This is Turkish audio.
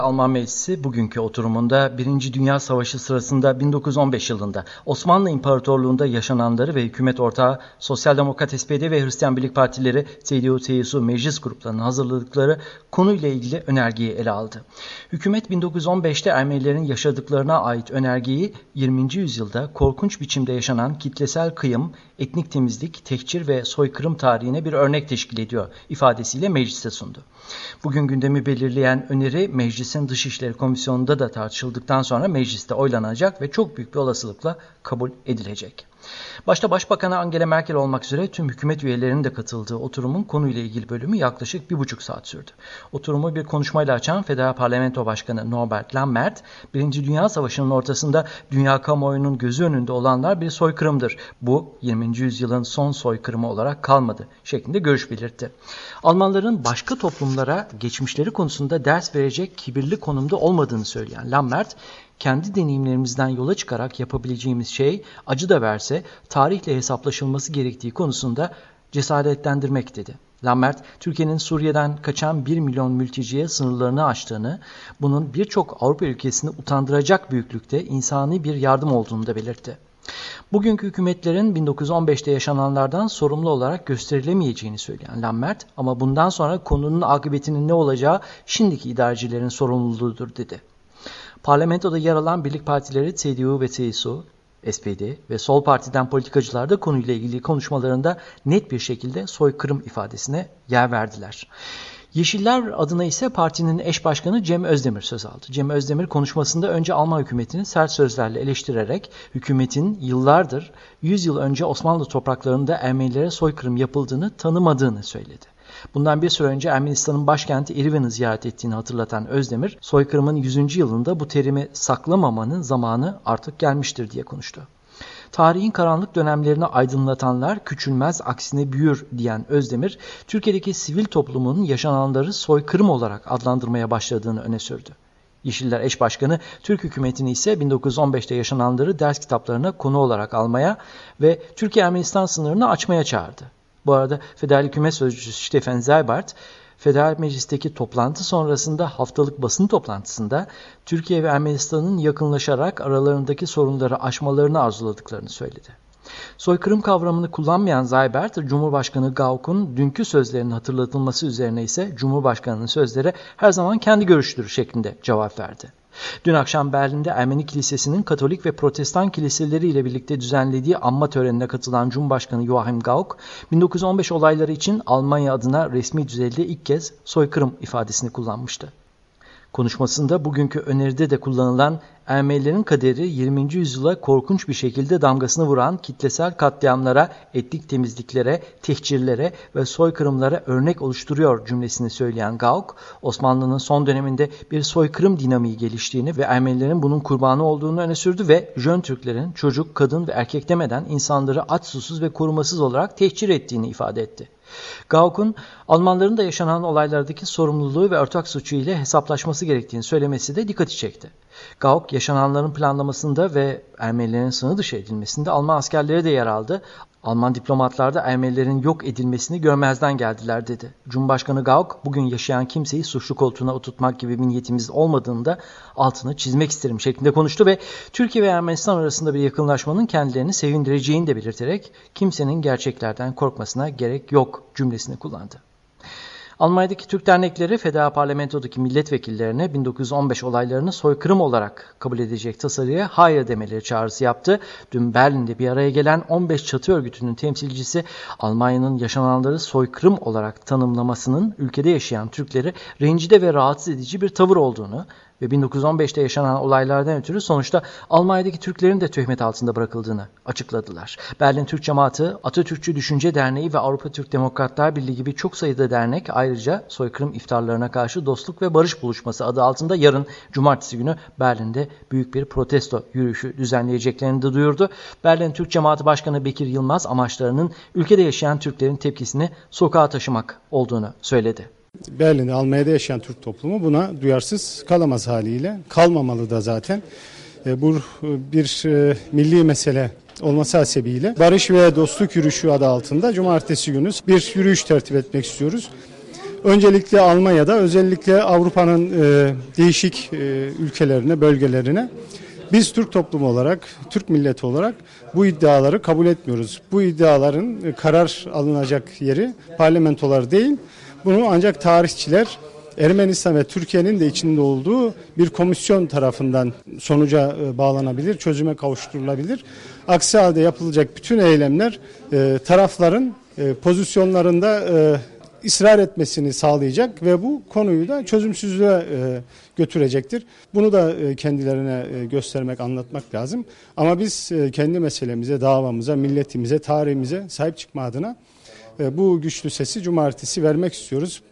Alman Meclisi bugünkü oturumunda 1. Dünya Savaşı sırasında 1915 yılında Osmanlı İmparatorluğu'nda yaşananları ve hükümet ortağı Sosyal Demokrat SPD ve Hristiyan Birlik Partileri CDU-CSU meclis gruplarının hazırladıkları konuyla ilgili önergeyi ele aldı. Hükümet 1915'te Ermenilerin yaşadıklarına ait önergeyi 20. yüzyılda korkunç biçimde yaşanan kitlesel kıyım, etnik temizlik, tehcir ve soykırım tarihine bir örnek teşkil ediyor ifadesiyle meclise sundu. Bugün gündemi belirleyen öneri Meclis'in Dışişleri Komisyonu'nda da tartışıldıktan sonra mecliste oylanacak ve çok büyük bir olasılıkla kabul edilecek. Başta Başbakanı Angela Merkel olmak üzere tüm hükümet üyelerinin de katıldığı oturumun konuyla ilgili bölümü yaklaşık 1,5 saat sürdü. Oturumu bir konuşmayla açan Federal Parlamento Başkanı Norbert Lammert, 1. Dünya Savaşı'nın ortasında dünya kamuoyunun gözü önünde olanlar bir soykırımdır. Bu 20. yüzyılın son soykırımı olarak kalmadı şeklinde görüş belirtti. Almanların başka toplumlara geçmişleri konusunda ders verecek kibirli konumda olmadığını söyleyen Lammert, kendi deneyimlerimizden yola çıkarak yapabileceğimiz şey acı da verse tarihle hesaplaşılması gerektiği konusunda cesaretlendirmek dedi. Lammert, Türkiye'nin Suriye'den kaçan 1 milyon mülteciye sınırlarını aştığını, bunun birçok Avrupa ülkesini utandıracak büyüklükte insani bir yardım olduğunu da belirtti. Bugünkü hükümetlerin 1915'te yaşananlardan sorumlu olarak gösterilemeyeceğini söyleyen Lammert, ama bundan sonra konunun akıbetinin ne olacağı şimdiki idarecilerin sorumluluğudur dedi. Parlamentoda yer alan birlik partileri CDU ve CSU, SPD ve Sol Parti'den politikacılar da konuyla ilgili konuşmalarında net bir şekilde soykırım ifadesine yer verdiler. Yeşiller adına ise partinin eş başkanı Cem Özdemir söz aldı. Cem Özdemir konuşmasında önce Alman hükümetini sert sözlerle eleştirerek hükümetin yıllardır 100 yıl önce Osmanlı topraklarında Ermenilere soykırım yapıldığını tanımadığını söyledi. Bundan bir süre önce Ermenistan'ın başkenti Erivan'ı ziyaret ettiğini hatırlatan Özdemir, soykırımın 100. yılında bu terimi saklamamanın zamanı artık gelmiştir diye konuştu. Tarihin karanlık dönemlerini aydınlatanlar küçülmez aksine büyür diyen Özdemir, Türkiye'deki sivil toplumun yaşananları soykırım olarak adlandırmaya başladığını öne sürdü. Yeşiller eş başkanı Türk hükümetini ise 1915'te yaşananları ders kitaplarına konu olarak almaya ve Türkiye-Ermenistan sınırını açmaya çağırdı. Bu arada Federal Hükümet Sözcüsü Stefan Seibert, Federal Meclis'teki toplantı sonrasında haftalık basın toplantısında Türkiye ve Ermenistan'ın yakınlaşarak aralarındaki sorunları aşmalarını arzuladıklarını söyledi. Soykırım kavramını kullanmayan Seibert, Cumhurbaşkanı Gauck'un dünkü sözlerinin hatırlatılması üzerine ise Cumhurbaşkanı'nın sözleri her zaman kendi görüştür şeklinde cevap verdi. Dün akşam Berlin'de Ermeni Kilisesi'nin Katolik ve Protestan kiliseleri ile birlikte düzenlediği anma törenine katılan Cumhurbaşkanı Joachim Gauck, 1915 olayları için Almanya adına resmi düzeyde ilk kez soykırım ifadesini kullanmıştı. Konuşmasında bugünkü öneride de kullanılan Ermenilerin kaderi 20. yüzyıla korkunç bir şekilde damgasını vuran kitlesel katliamlara, etnik temizliklere, tehcirlere ve soykırımlara örnek oluşturuyor cümlesini söyleyen Gauck, Osmanlı'nın son döneminde bir soykırım dinamiği geliştiğini ve Ermenilerin bunun kurbanı olduğunu öne sürdü ve Jön Türklerin çocuk, kadın ve erkek demeden insanları aç, susuz ve korumasız olarak tehcir ettiğini ifade etti. Gauck'un Almanların da yaşanan olaylardaki sorumluluğu ve ortak suçu ile hesaplaşması gerektiğini söylemesi de dikkati çekti. Gauck, yaşananların planlamasında ve Ermenilerin sınır dışı edilmesinde Alman askerleri de yer aldı. Alman diplomatlar da Ermenilerin yok edilmesini görmezden geldiler dedi. Cumhurbaşkanı Gauck, bugün yaşayan kimseyi suçlu koltuğuna oturtmak gibi bir niyetimiz olmadığını da altını çizmek isterim şeklinde konuştu ve Türkiye ve Ermenistan arasında bir yakınlaşmanın kendilerini sevindireceğini de belirterek kimsenin gerçeklerden korkmasına gerek yok cümlesini kullandı. Almanya'daki Türk dernekleri Federal Parlamento'daki milletvekillerine 1915 olaylarını soykırım olarak kabul edecek tasarıya hayır demeleri çağrısı yaptı. Dün Berlin'de bir araya gelen 15 çatı örgütünün temsilcisi Almanya'nın yaşananları soykırım olarak tanımlamasının ülkede yaşayan Türkleri rencide ve rahatsız edici bir tavır olduğunu ve 1915'te yaşanan olaylardan ötürü sonuçta Almanya'daki Türklerin de töhmet altında bırakıldığını açıkladılar. Berlin Türk Cemaati, Atatürkçü Düşünce Derneği ve Avrupa Türk Demokratlar Birliği gibi çok sayıda dernek ayrıca soykırım iftarlarına karşı dostluk ve barış buluşması adı altında yarın Cumartesi günü Berlin'de büyük bir protesto yürüyüşü düzenleyeceklerini de duyurdu. Berlin Türk Cemaati Başkanı Bekir Yılmaz amaçlarının ülkede yaşayan Türklerin tepkisini sokağa taşımak olduğunu söyledi. Berlin'de, Almanya'da yaşayan Türk toplumu buna duyarsız kalamaz haliyle. Kalmamalı da zaten. Bu bir milli mesele olması hasebiyle barış ve dostluk yürüyüşü adı altında cumartesi günü bir yürüyüş tertip etmek istiyoruz. Öncelikle Almanya'da, özellikle Avrupa'nın değişik ülkelerine, bölgelerine biz Türk toplumu olarak, Türk milleti olarak bu iddiaları kabul etmiyoruz. Bu iddiaların karar alınacak yeri parlamentolar değil. Bunu ancak tarihçiler, Ermenistan ve Türkiye'nin de içinde olduğu bir komisyon tarafından sonuca bağlanabilir, çözüme kavuşturulabilir. Aksi halde yapılacak bütün eylemler tarafların pozisyonlarında ısrar etmesini sağlayacak ve bu konuyu da çözümsüzlüğe götürecektir. Bunu da kendilerine göstermek, anlatmak lazım. Ama biz kendi meselemize, davamıza, milletimize, tarihimize sahip çıkma adına bu güçlü sesi cumartesi vermek istiyoruz.